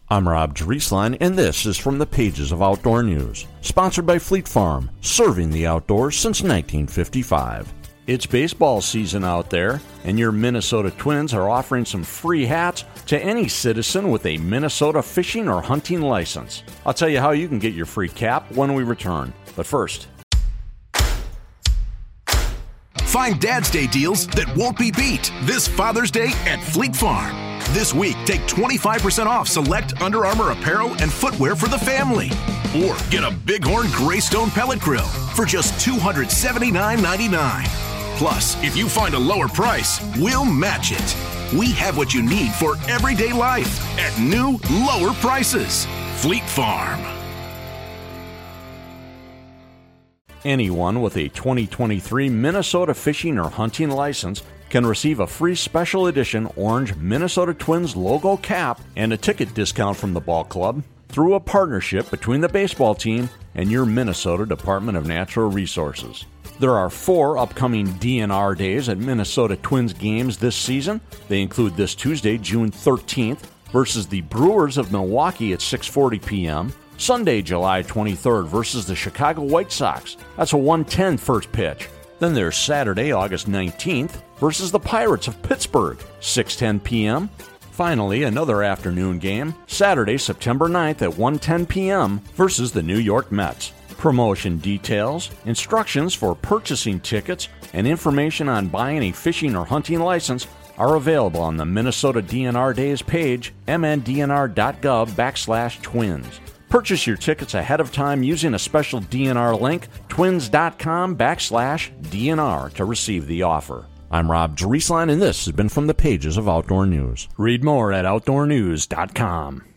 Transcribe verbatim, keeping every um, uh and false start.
I'm Rob Drieslein, and this is from the pages of Outdoor News, sponsored by Fleet Farm, serving the outdoors since nineteen fifty-five. It's baseball season out there, and your Minnesota Twins are offering some free hats to any citizen with a Minnesota fishing or hunting license. I'll tell you how you can get your free cap when we return. But first, find Dad's Day deals that won't be beat this Father's Day at Fleet Farm. This week, take twenty-five percent off select Under Armour apparel and footwear for the family. Or get a Bighorn Greystone pellet grill for just two hundred seventy-nine ninety-nine. Plus, if you find a lower price, we'll match it. We have what you need for everyday life at new, lower prices. Fleet Farm. Anyone with a twenty twenty-three Minnesota fishing or hunting license can receive a free special edition orange Minnesota Twins logo cap and a ticket discount from the ball club through a partnership between the baseball team and your Minnesota Department of Natural Resources. There are four upcoming D N R days at Minnesota Twins games this season. They include this Tuesday, June thirteenth, versus the Brewers of Milwaukee at six forty p.m., Sunday, July twenty-third, versus the Chicago White Sox. That's a one ten first pitch. Then there's Saturday, August nineteenth, versus the Pirates of Pittsburgh, six ten p.m. Finally, another afternoon game, Saturday, September ninth at one ten p.m. versus the New York Mets. Promotion details, instructions for purchasing tickets, and information on buying a fishing or hunting license are available on the Minnesota D N R Days page, mndnr.gov backslash twins. Purchase your tickets ahead of time using a special D N R link, twins.com backslash DNR, to receive the offer. I'm Rob Drieslein, and this has been from the pages of Outdoor News. Read more at outdoor news dot com.